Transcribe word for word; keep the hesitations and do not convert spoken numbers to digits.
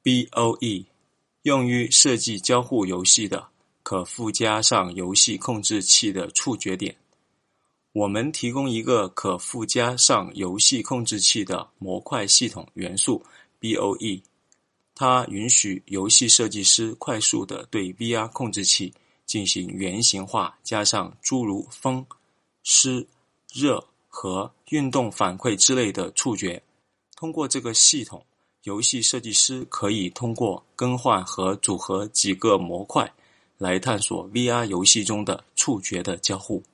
B O E 用于设计交互游戏的，可附加上游戏控制器的触觉点。我们提供一个可附加上游戏控制器的模块系统元素 B O E， 它允许游戏设计师快速地对 V R 控制器进行原型化，加上诸如风、湿、热和运动反馈之类的触觉。通过这个系统，游戏设计师可以通过更换和组合几个模块来探索 V R 游戏中的触觉的交互。